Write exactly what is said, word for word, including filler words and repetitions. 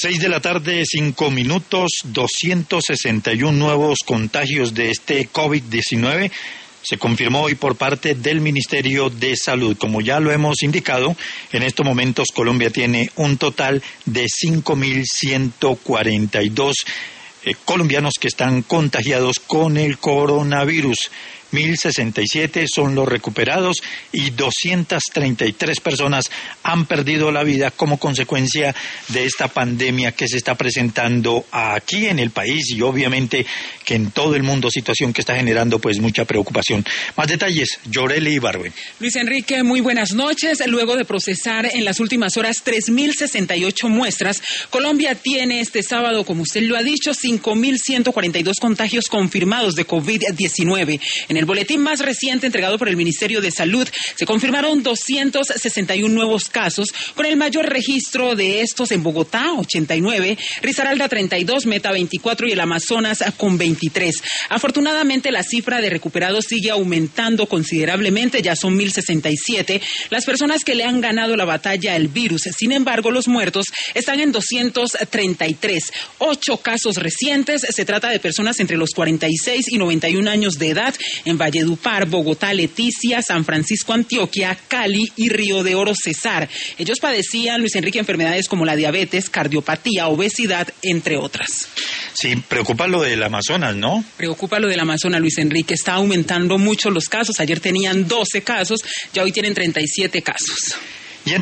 Seis de la tarde, cinco minutos, doscientos sesenta y uno nuevos contagios de este COVID diecinueve. Se confirmó hoy por parte del Ministerio de Salud. Como ya lo hemos indicado, en estos momentos Colombia tiene un total de cinco mil ciento cuarenta y dos eh, colombianos que están contagiados con el coronavirus. mil sesenta y siete son los recuperados y doscientas treinta y tres personas han perdido la vida como consecuencia de esta pandemia que se está presentando aquí en el país y obviamente que en todo el mundo, situación que está generando pues mucha preocupación. Más detalles, Yoreli Ibargüen. Luis Enrique, muy buenas noches. Luego de procesar en las últimas horas tres mil sesenta y ocho muestras, Colombia tiene este sábado, como usted lo ha dicho, cinco mil ciento cuarenta y dos contagios confirmados de COVID diecinueve. En el boletín más reciente entregado por el Ministerio de Salud se confirmaron doscientos sesenta y uno nuevos casos, con el mayor registro de estos en Bogotá, ochenta y nueve, Risaralda treinta y dos, Meta veinticuatro y el Amazonas con veintitrés. Afortunadamente la cifra de recuperados sigue aumentando considerablemente, ya son mil sesenta y siete las personas que le han ganado la batalla al virus. Sin embargo, los muertos están en doscientos treinta y tres. Ocho casos recientes, se trata de personas entre los cuarenta y seis y noventa y un años de edad, en Valledupar, Bogotá, Leticia, San Francisco, Antioquia, Cali y Río de Oro, Cesar. Ellos padecían, Luis Enrique, enfermedades como la diabetes, cardiopatía, obesidad, entre otras. Sí, preocupa lo del Amazonas, ¿no? Preocupa lo del Amazonas, Luis Enrique. Está aumentando mucho los casos. Ayer tenían doce casos, ya hoy tienen treinta y siete casos.